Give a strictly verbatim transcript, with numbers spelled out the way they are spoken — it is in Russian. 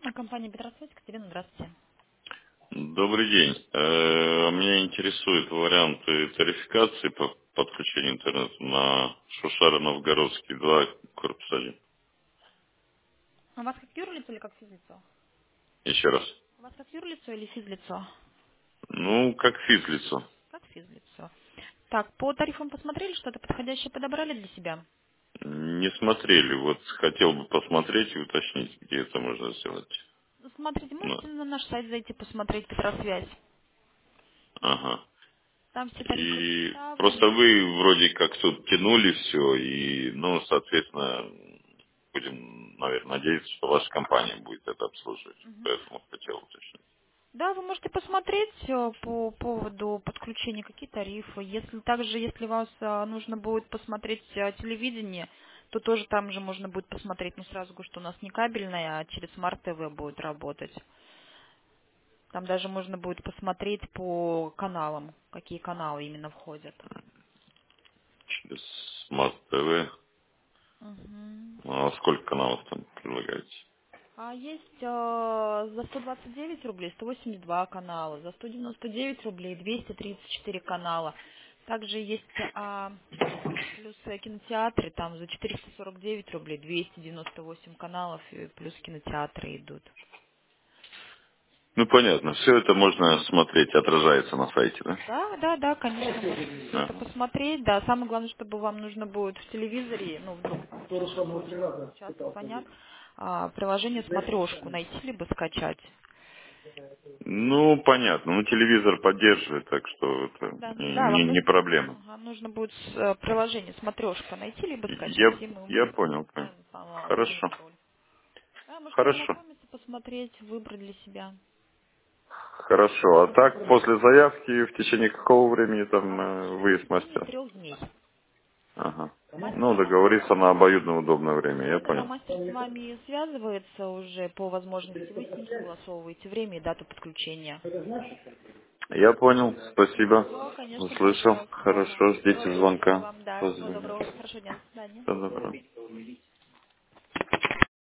А компания Петросвязь, Екатерина, здравствуйте. Добрый день. Э, Меня интересуют варианты тарификации по подключению интернета на Шушара Новгородский два, корпус один. А у вас как юрлицо или как физлицо? Еще раз. У вас как юрлицо или физлицо? Ну, как физлицо. Как физлицо. Так, по тарифам посмотрели, что-то подходящее подобрали для себя? Не смотрели. Вот хотел бы посмотреть и уточнить, где это можно сделать. Ну, смотрите, Ну, можете на наш сайт зайти посмотреть Петросвязь. ага. Там все тарифы И просто представлены. вы вроде как тут тянули все, и, ну, соответственно, будем, наверное, надеяться, что ваша компания будет это обслуживать. Поэтому хотел уточнить. Да, вы можете посмотреть э, по поводу подключения, какие тарифы. Если также, если вас э, нужно будет посмотреть э, телевидение, то тоже там же можно будет посмотреть. Ну, сразу говорю, что у нас не кабельное, а через Смарт ТВ будет работать. Там даже можно будет посмотреть по каналам, какие каналы именно входят. Через Смарт ТВ. Мгм. А сколько каналов там предлагаете? А есть э, за сто двадцать девять рублей сто восемьдесят два канала, за сто девяносто девять рублей двести тридцать четыре канала. Также есть а, плюс э, кинотеатры, там за четыреста сорок девять рублей двести девяносто восемь каналов, и плюс кинотеатры идут. Ну, понятно. Все это можно смотреть, отражается на сайте, да? Да, да, да, конечно, можете все это Ага. посмотреть. Да, самое главное, чтобы вам нужно будет в телевизоре, ну, вдруг сейчас очень часто звонят, а, приложение смотрешку найти либо скачать. Ну, понятно. Ну, телевизор поддерживает, так что это Да, не, да, вам не- не нужно, проблема. ага, нужно будет с, э, приложение смотрешка найти либо скачать, Я, и мы, я мы понял, понял. предоставим вам удобный Хорошо. пароль. Да, можете Хорошо. ознакомиться, посмотреть, выбрать для себя. Хорошо. А так, после заявки в течение какого времени А там в э, выезд течение мастера? трех дней. Ага. Мастер Ну, с вами договориться на обоюдно удобное время, я Да, да, да, понял. мастер с вами связывается уже по возможности, вы с ним согласовываете время и дату подключения. Я понял. Спасибо. Все, конечно, Услышал. пожалуйста, ага. Хорошо. Ждите Спасибо звонка. вам, да, всего Позвоню. доброго, хорошего дня, до свидания. Всего доброго.